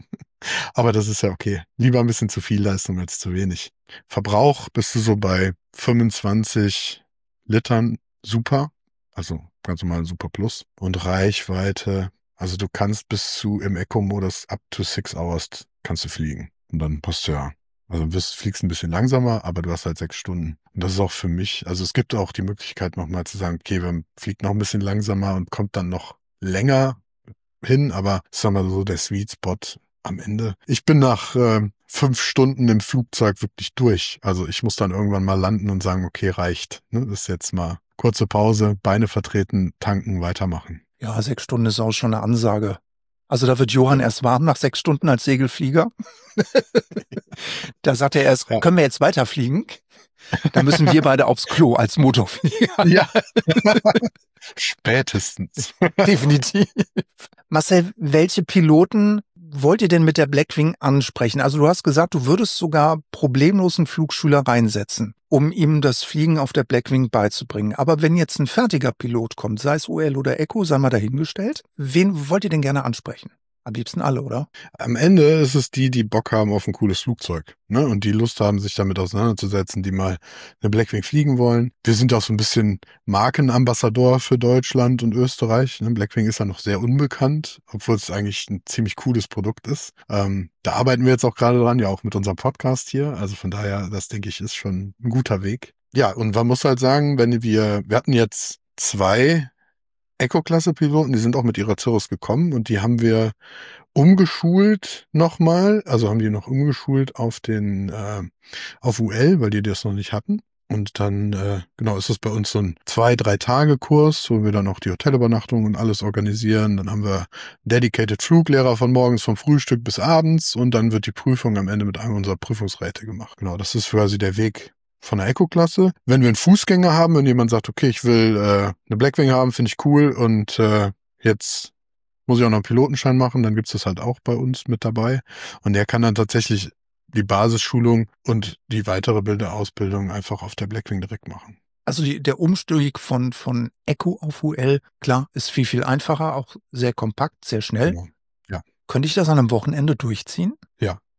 Aber das ist ja okay. Lieber ein bisschen zu viel Leistung als zu wenig. Verbrauch bist du so bei fünfundzwanzig Litern Super. Also ganz normal Super Plus. Und Reichweite, also du kannst bis zu im Eco-Modus up to six hours kannst du fliegen. Und dann passt du ja. Also du wirst, fliegst ein bisschen langsamer, aber du hast halt sechs Stunden. Und das ist auch für mich, also es gibt auch die Möglichkeit nochmal zu sagen, okay, wir fliegt noch ein bisschen langsamer und kommt dann noch länger hin, aber sagen wir so, der Sweet Spot am Ende. Ich bin nach äh, fünf Stunden im Flugzeug wirklich durch. Also ich muss dann irgendwann mal landen und sagen, okay, reicht. Ne? Das ist jetzt mal kurze Pause, Beine vertreten, tanken, weitermachen. Ja, sechs Stunden ist auch schon eine Ansage. Also da wird Johann erst warm nach sechs Stunden als Segelflieger. Da sagt er erst, Ja. können wir jetzt weiterfliegen? Da müssen wir beide aufs Klo als Motorflieger. Ja. Spätestens. Definitiv. Marcel, welche Piloten wollt ihr denn mit der Blackwing ansprechen? Also du hast gesagt, du würdest sogar problemlos einen Flugschüler reinsetzen, um ihm das Fliegen auf der Blackwing beizubringen. Aber wenn jetzt ein fertiger Pilot kommt, sei es U L oder Eco, sei mal dahingestellt, wen wollt ihr denn gerne ansprechen? Am liebsten alle, oder? Am Ende ist es die, die Bock haben auf ein cooles Flugzeug, ne? Und die Lust haben, sich damit auseinanderzusetzen, die mal eine Blackwing fliegen wollen. Wir sind auch so ein bisschen Markenambassador für Deutschland und Österreich. Ne? Blackwing ist ja noch sehr unbekannt, obwohl es eigentlich ein ziemlich cooles Produkt ist. Ähm, da arbeiten wir jetzt auch gerade dran, ja auch mit unserem Podcast hier. Also von daher, das denke ich, ist schon ein guter Weg. Ja, und man muss halt sagen, wenn wir, wir hatten jetzt zwei Eco-Klasse-Piloten, die sind auch mit ihrer Cirrus gekommen und die haben wir umgeschult nochmal, also haben die noch umgeschult auf den, äh, auf U L, weil die das noch nicht hatten. Und dann, äh, genau, ist es bei uns so ein zwei-, drei-Tage-Kurs, wo wir dann auch die Hotelübernachtung und alles organisieren. Dann haben wir einen Dedicated Fluglehrer von morgens vom Frühstück bis abends und dann wird die Prüfung am Ende mit einem unserer Prüfungsräte gemacht. Genau, das ist quasi der Weg von der Eco-Klasse. Wenn wir einen Fußgänger haben, wenn jemand sagt, okay, ich will äh, eine Blackwing haben, finde ich cool und äh, jetzt muss ich auch noch einen Pilotenschein machen, dann gibt's das halt auch bei uns mit dabei. Und der kann dann tatsächlich die Basisschulung und die weitere Bilderausbildung einfach auf der Blackwing direkt machen. Also die, der Umstieg von, von Eco auf U L, klar, ist viel, viel einfacher, auch sehr kompakt, sehr schnell. Genau. Ja. Könnte ich das an einem Wochenende durchziehen? Ja,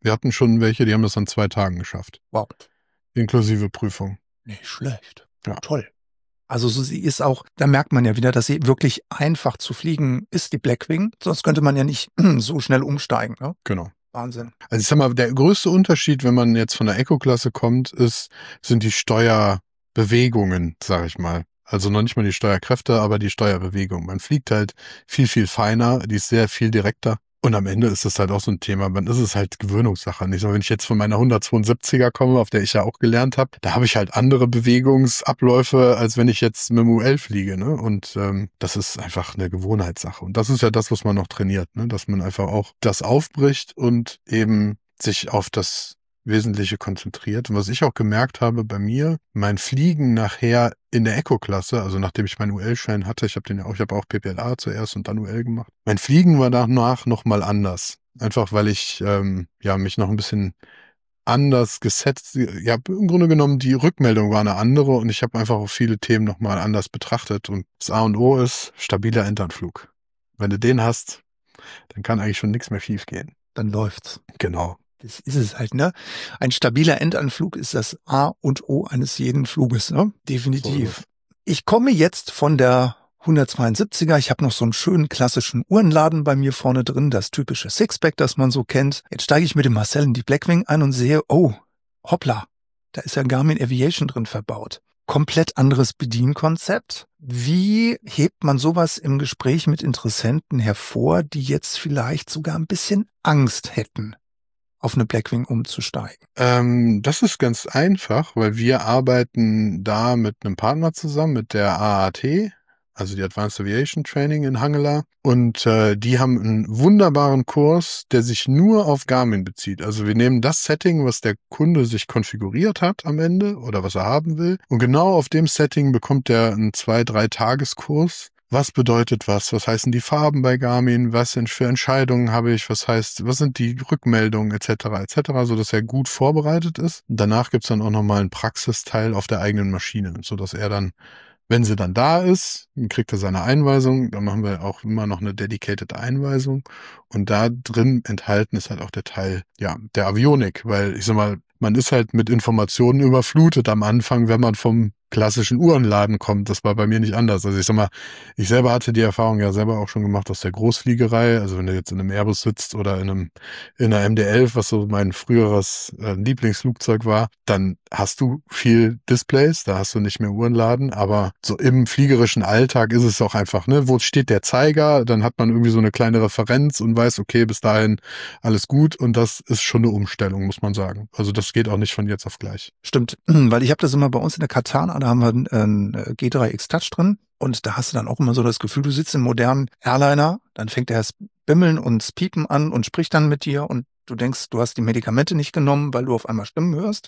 Wir hatten schon welche, die haben das an zwei Tagen geschafft. Wow. Inklusive Prüfung. Nicht schlecht. Ja. Toll. Also so sie ist auch, da merkt man ja wieder, dass sie wirklich einfach zu fliegen ist, die Blackwing. Sonst könnte man ja nicht so schnell umsteigen. Ne? Genau. Wahnsinn. Also ich sag mal, der größte Unterschied, wenn man jetzt von der Eco-Klasse kommt, ist, sind die Steuerbewegungen, sag ich mal. Also noch nicht mal die Steuerkräfte, aber die Steuerbewegung. Man fliegt halt viel, viel feiner, die ist sehr viel direkter. Und am Ende ist es halt auch so ein Thema, dann ist es halt Gewöhnungssache. Nicht so, wenn ich jetzt von meiner hundertzweiundsiebziger komme, auf der ich ja auch gelernt habe, da habe ich halt andere Bewegungsabläufe, als wenn ich jetzt mit dem U L fliege. Ne? Und ähm, das ist einfach eine Gewohnheitssache. Und das ist ja das, was man noch trainiert, ne? Dass man einfach auch das aufbricht und eben sich auf das Wesentliche konzentriert. Und was ich auch gemerkt habe bei mir, mein Fliegen nachher in der Eco-Klasse, also nachdem ich meinen U L-Schein hatte, ich habe den ja auch, ich habe auch P P L A zuerst und dann U L gemacht. Mein Fliegen war danach nochmal anders. Einfach weil ich ähm, ja mich noch ein bisschen anders gesetzt, ja im Grunde genommen die Rückmeldung war eine andere und ich habe einfach auch viele Themen nochmal anders betrachtet. Und das A und O ist stabiler Endanflug. Wenn du den hast, dann kann eigentlich schon nichts mehr schief gehen. Dann läuft's. Genau. Das ist es halt, ne? Ein stabiler Endanflug ist das A und O eines jeden Fluges, ne? Definitiv. So. Ich komme jetzt von der hundertzweiundsiebziger. Ich habe noch so einen schönen klassischen Uhrenladen bei mir vorne drin, das typische Sixpack, das man so kennt. Jetzt steige ich mit dem Marcel in die Blackwing ein und sehe, oh, hoppla, da ist ja Garmin Aviation drin verbaut. Komplett anderes Bedienkonzept. Wie hebt man sowas im Gespräch mit Interessenten hervor, die jetzt vielleicht sogar ein bisschen Angst hätten, auf eine Blackwing umzusteigen? Ähm, das ist ganz einfach, weil wir arbeiten da mit einem Partner zusammen, mit der A A T, also die Advanced Aviation Training in Hangela. Und äh, die haben einen wunderbaren Kurs, der sich nur auf Garmin bezieht. Also wir nehmen das Setting, was der Kunde sich konfiguriert hat am Ende oder was er haben will. Und genau auf dem Setting bekommt er einen zwei-, drei Tageskurs. Was bedeutet was? Was heißen die Farben bei Garmin? Was sind für Entscheidungen habe ich? Was heißt, was sind die Rückmeldungen et cetera et cetera, so dass er gut vorbereitet ist. Danach gibt's dann auch nochmal einen Praxisteil auf der eigenen Maschine, so dass er dann, wenn sie dann da ist, kriegt er seine Einweisung. Dann machen wir auch immer noch eine dedicated Einweisung. Und da drin enthalten ist halt auch der Teil, ja, der Avionik, weil ich sag mal, man ist halt mit Informationen überflutet am Anfang, wenn man vom klassischen Uhrenladen kommt. Das war bei mir nicht anders. Also ich sag mal, ich selber hatte die Erfahrung ja selber auch schon gemacht aus der Großfliegerei. Also wenn du jetzt in einem Airbus sitzt oder in einem in einer M D elf, was so mein früheres äh, Lieblingsflugzeug war, dann hast du viel Displays, da hast du nicht mehr Uhrenladen. Aber so im fliegerischen Alltag ist es auch einfach, ne, wo steht der Zeiger? Dann hat man irgendwie so eine kleine Referenz und weiß, okay, bis dahin alles gut. Und das ist schon eine Umstellung, muss man sagen. Also das geht auch nicht von jetzt auf gleich. Stimmt, weil ich habe das immer bei uns in der Katana, da haben wir einen G drei X Touch drin und da hast du dann auch immer so das Gefühl, du sitzt im modernen Airliner, dann fängt der das Bimmeln und das Piepen an und spricht dann mit dir und du denkst, du hast die Medikamente nicht genommen, weil du auf einmal Stimmen hörst.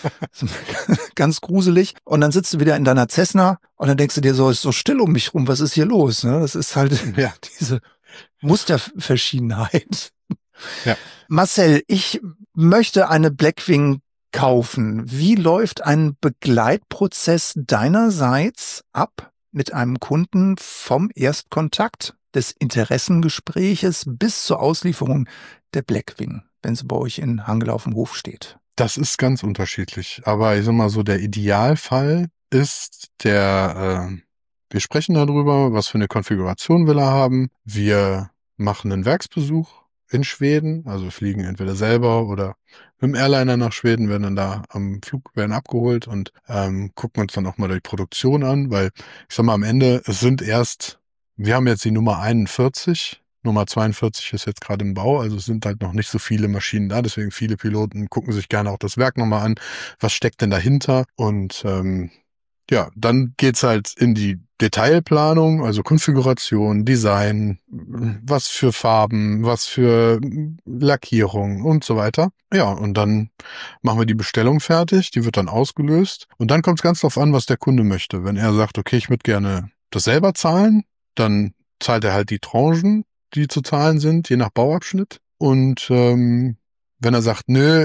Ganz gruselig. Und dann sitzt du wieder in deiner Cessna und dann denkst du dir so, ist so still um mich rum, was ist hier los? Das ist halt ja diese Musterverschiedenheit. Ja. Marcel, ich möchte eine Blackwing kaufen. Wie läuft ein Begleitprozess deinerseits ab mit einem Kunden vom Erstkontakt des Interessengespräches bis zur Auslieferung der Blackwing, wenn sie bei euch in Hangela auf dem Hof steht? Das ist ganz unterschiedlich. Aber ich sag mal so, der Idealfall ist der, äh, wir sprechen darüber, was für eine Konfiguration will er haben. Wir machen einen Werksbesuch in Schweden, also fliegen entweder selber oder mit dem Airliner nach Schweden, werden dann da am Flug, werden abgeholt und ähm, gucken uns dann auch mal die Produktion an, weil ich sag mal am Ende, es sind erst, wir haben jetzt die Nummer einundvierzig, Nummer zweiundvierzig ist jetzt gerade im Bau, also es sind halt noch nicht so viele Maschinen da, deswegen viele Piloten gucken sich gerne auch das Werk nochmal an, was steckt denn dahinter und ähm, ja, dann geht's halt in die Detailplanung, also Konfiguration, Design, was für Farben, was für Lackierung und so weiter. Ja, und dann machen wir die Bestellung fertig, die wird dann ausgelöst und dann kommt es ganz drauf an, was der Kunde möchte. Wenn er sagt, okay, ich würde gerne das selber zahlen, dann zahlt er halt die Tranchen, die zu zahlen sind, je nach Bauabschnitt. Und ähm, wenn er sagt, nö,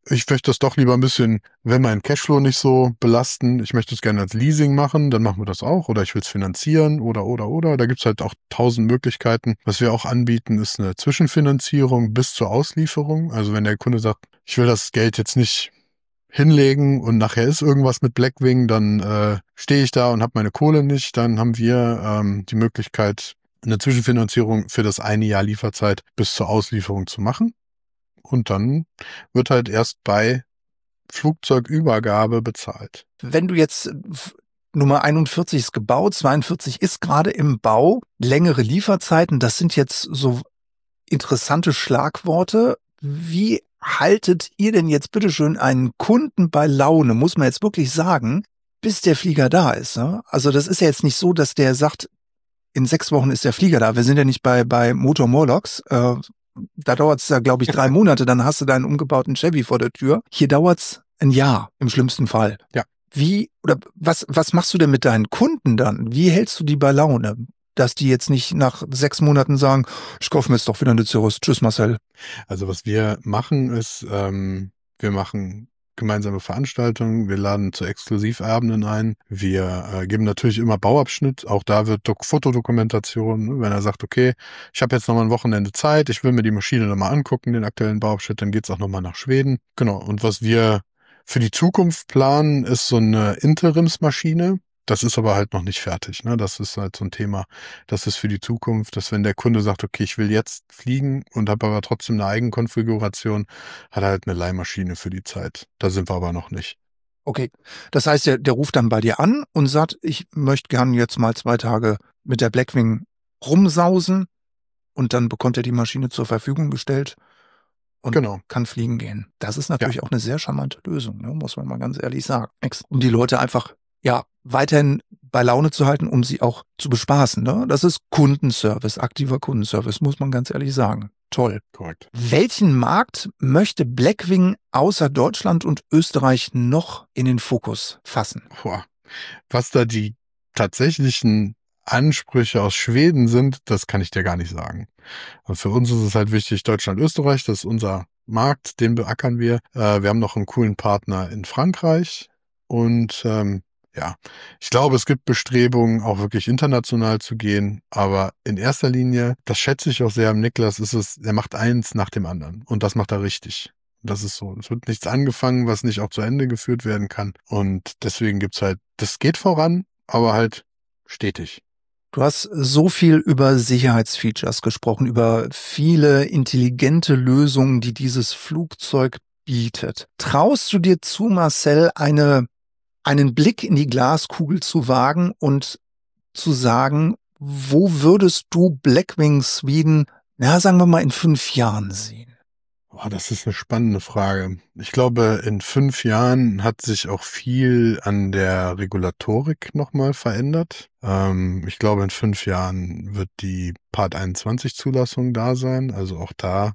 ich möchte das doch lieber ein bisschen, wenn mein Cashflow nicht so belasten, ich möchte es gerne als Leasing machen, dann machen wir das auch. Oder ich will es finanzieren oder, oder, oder. Da gibt's halt auch tausend Möglichkeiten. Was wir auch anbieten, ist eine Zwischenfinanzierung bis zur Auslieferung. Also wenn der Kunde sagt, ich will das Geld jetzt nicht hinlegen und nachher ist irgendwas mit Blackwing, dann äh, stehe ich da und habe meine Kohle nicht. Dann haben wir ähm, die Möglichkeit, eine Zwischenfinanzierung für das eine Jahr Lieferzeit bis zur Auslieferung zu machen. Und dann wird halt erst bei Flugzeugübergabe bezahlt. Wenn du jetzt Nummer einundvierzig ist gebaut, zweiundvierzig ist gerade im Bau, längere Lieferzeiten, das sind jetzt so interessante Schlagworte. Wie haltet ihr denn jetzt bitteschön einen Kunden bei Laune, muss man jetzt wirklich sagen, bis der Flieger da ist? Ne? Also das ist ja jetzt nicht so, dass der sagt, in sechs Wochen ist der Flieger da. Wir sind ja nicht bei bei Motor Morlocks. Äh, da dauert es ja, glaube ich, drei Monate, dann hast du deinen umgebauten Chevy vor der Tür. Hier dauert's ein Jahr im schlimmsten Fall. Ja. Wie oder was was machst du denn mit deinen Kunden dann? Wie hältst du die bei Laune, dass die jetzt nicht nach sechs Monaten sagen, ich kaufe mir jetzt doch wieder eine Cirrus. Tschüss, Marcel. Also was wir machen ist, ähm, wir machen gemeinsame Veranstaltungen, wir laden zu Exklusivabenden ein, wir äh, geben natürlich immer Bauabschnitt, auch da wird Dok- Fotodokumentation, wenn er sagt, okay, ich habe jetzt nochmal ein Wochenende Zeit, ich will mir die Maschine nochmal angucken, den aktuellen Bauabschnitt, dann geht's auch nochmal nach Schweden. Genau, und was wir für die Zukunft planen, ist so eine Interimsmaschine. Das ist aber halt noch nicht fertig, ne? Das ist halt so ein Thema. Das ist für die Zukunft, dass wenn der Kunde sagt, okay, ich will jetzt fliegen und habe aber trotzdem eine Eigenkonfiguration, hat er halt eine Leihmaschine für die Zeit. Da sind wir aber noch nicht. Okay, das heißt, der, der ruft dann bei dir an und sagt, ich möchte gern jetzt mal zwei Tage mit der Blackwing rumsausen und dann bekommt er die Maschine zur Verfügung gestellt und Genau. kann fliegen gehen. Das ist natürlich ja auch eine sehr charmante Lösung, ne? Muss man mal ganz ehrlich sagen. Um die Leute einfach ja weiterhin bei Laune zu halten, um sie auch zu bespaßen. Ne? Das ist Kundenservice, aktiver Kundenservice, muss man ganz ehrlich sagen. Toll. Korrekt. Welchen Markt möchte Blackwing außer Deutschland und Österreich noch in den Fokus fassen? Boah. Was da die tatsächlichen Ansprüche aus Schweden sind, das kann ich dir gar nicht sagen. Und für uns ist es halt wichtig, Deutschland, Österreich, das ist unser Markt, den beackern wir. Äh, wir haben noch einen coolen Partner in Frankreich und ähm, ja, ich glaube, es gibt Bestrebungen, auch wirklich international zu gehen, aber in erster Linie, das schätze ich auch sehr am Niklas, ist es, er macht eins nach dem anderen und das macht er richtig. Das ist so. Es wird nichts angefangen, was nicht auch zu Ende geführt werden kann und deswegen gibt's halt, das geht voran, aber halt stetig. Du hast so viel über Sicherheitsfeatures gesprochen, über viele intelligente Lösungen, die dieses Flugzeug bietet. Traust du dir zu, Marcel, eine einen Blick in die Glaskugel zu wagen und zu sagen, wo würdest du Blackwing Sweden, na, sagen wir mal, in fünf Jahren sehen? Boah, das ist eine spannende Frage. Ich glaube, in fünf Jahren hat sich auch viel an der Regulatorik nochmal verändert. Ähm, ich glaube, in fünf Jahren wird die Part einundzwanzig Zulassung da sein. Also auch da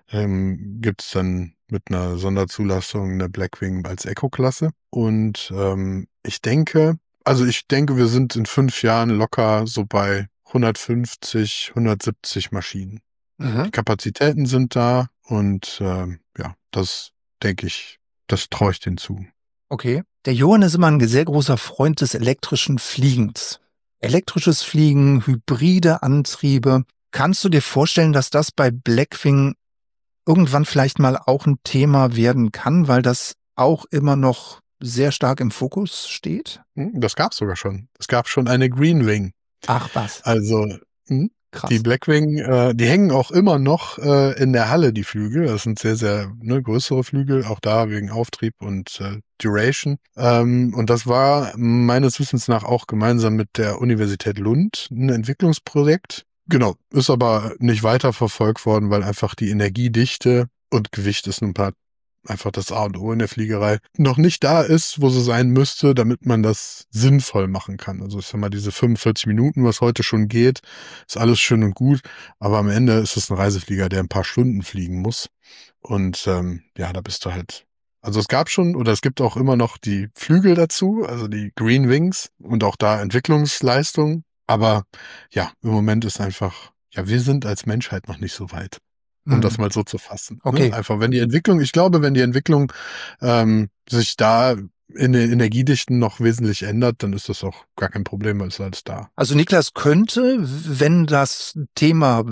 ähm, gibt es dann mit einer Sonderzulassung eine Blackwing als Eco-Klasse. Und ähm, ich denke, also ich denke, wir sind in fünf Jahren locker so bei hundertfünfzig, hundertsiebzig Maschinen. Mhm. Die Kapazitäten sind da und ähm, ja, das denke ich, das traue ich denen zu. Okay. Der Johann ist immer ein sehr großer Freund des elektrischen Fliegens. Elektrisches Fliegen, hybride Antriebe. Kannst du dir vorstellen, dass das bei Blackwing irgendwann vielleicht mal auch ein Thema werden kann, weil das auch immer noch sehr stark im Fokus steht? Das gab es sogar schon. Es gab schon eine Greenwing. Ach was. Also hm, krass. Die Blackwing, äh, die hängen auch immer noch äh, in der Halle, die Flügel. Das sind sehr, sehr ne, größere Flügel, auch da wegen Auftrieb und äh, Duration. Ähm, und das war meines Wissens nach auch gemeinsam mit der Universität Lund ein Entwicklungsprojekt. Genau, ist aber nicht weiter verfolgt worden, weil einfach die Energiedichte und Gewicht ist nun paar einfach das A und O in der Fliegerei noch nicht da ist, wo sie sein müsste, damit man das sinnvoll machen kann. Also ich sag mal, diese fünfundvierzig Minuten, was heute schon geht, ist alles schön und gut, aber am Ende ist es ein Reiseflieger, der ein paar Stunden fliegen muss. Und ähm, ja, da bist du halt. Also es gab schon oder es gibt auch immer noch die Flügel dazu, also die Green Wings und auch da Entwicklungsleistung. Aber ja, im Moment ist einfach, ja, wir sind als Menschheit noch nicht so weit. um Mhm. das mal so zu fassen. Okay. Ne? Einfach, wenn die Entwicklung, ich glaube, wenn die Entwicklung ähm, sich da in den Energiedichten noch wesentlich ändert, dann ist das auch gar kein Problem, weil es ist alles da. Also Niklas könnte, wenn das Thema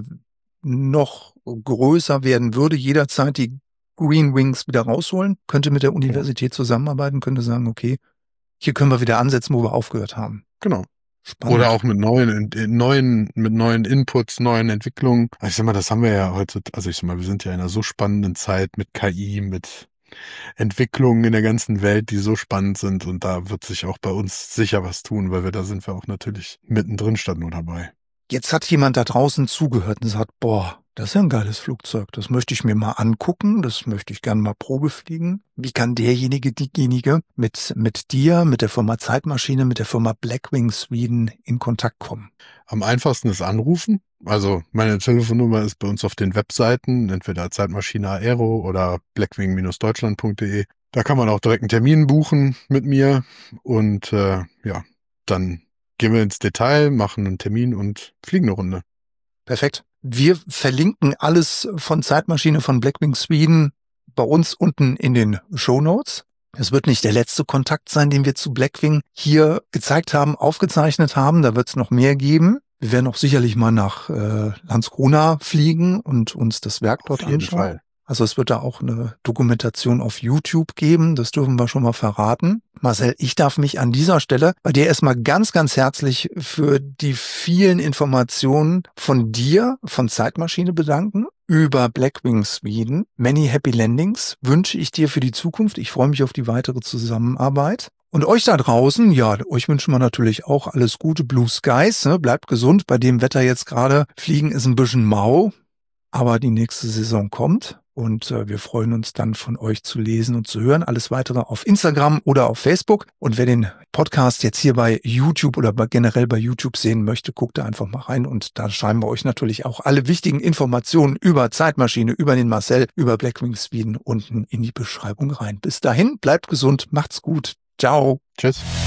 noch größer werden würde, jederzeit die Green Wings wieder rausholen, könnte mit der Universität zusammenarbeiten, könnte sagen, okay, hier können wir wieder ansetzen, wo wir aufgehört haben. Genau. Spannend. Oder auch mit neuen, neuen, mit neuen Inputs, neuen Entwicklungen. Ich sag mal, das haben wir ja heute, also ich sag mal, wir sind ja in einer so spannenden Zeit mit K I, mit Entwicklungen in der ganzen Welt, die so spannend sind, und da wird sich auch bei uns sicher was tun, weil wir da sind wir auch natürlich mittendrin statt nur dabei. Jetzt hat jemand da draußen zugehört und sagt, boah, das ist ja ein geiles Flugzeug, das möchte ich mir mal angucken, das möchte ich gerne mal Probe fliegen. Wie kann derjenige, diejenige mit, mit dir, mit der Firma Zeitmaschine, mit der Firma Blackwing Sweden in Kontakt kommen? Am einfachsten ist anrufen. Also meine Telefonnummer ist bei uns auf den Webseiten, entweder Zeitmaschine Aero oder blackwing Bindestrich deutschland Punkt de. Da kann man auch direkt einen Termin buchen mit mir und äh, ja, dann gehen wir ins Detail, machen einen Termin und fliegen eine Runde. Perfekt. Wir verlinken alles von Zeitmaschine von Blackwing Sweden bei uns unten in den Shownotes. Es wird nicht der letzte Kontakt sein, den wir zu Blackwing hier gezeigt haben, aufgezeichnet haben. Da wird es noch mehr geben. Wir werden auch sicherlich mal nach äh, Landskrona fliegen und uns das Werk dort Auf jeden anschauen. Fall. Also es wird da auch eine Dokumentation auf YouTube geben, das dürfen wir schon mal verraten. Marcel, ich darf mich an dieser Stelle bei dir erstmal ganz, ganz herzlich für die vielen Informationen von dir, von Zeitmaschine bedanken. Über Blackwing Sweden. Many happy landings wünsche ich dir für die Zukunft. Ich freue mich auf die weitere Zusammenarbeit. Und euch da draußen, ja, euch wünschen wir natürlich auch alles Gute, Blue Skies, ne? Bleibt gesund, bei dem Wetter jetzt gerade. Fliegen ist ein bisschen mau, aber die nächste Saison kommt. Und äh, wir freuen uns dann von euch zu lesen und zu hören. Alles weitere auf Instagram oder auf Facebook. Und wer den Podcast jetzt hier bei YouTube oder bei, generell bei YouTube sehen möchte, guckt da einfach mal rein. Und da schreiben wir euch natürlich auch alle wichtigen Informationen über Zeitmaschine, über den Marcel, über Blackwing Sweden unten in die Beschreibung rein. Bis dahin, bleibt gesund, macht's gut. Ciao. Tschüss.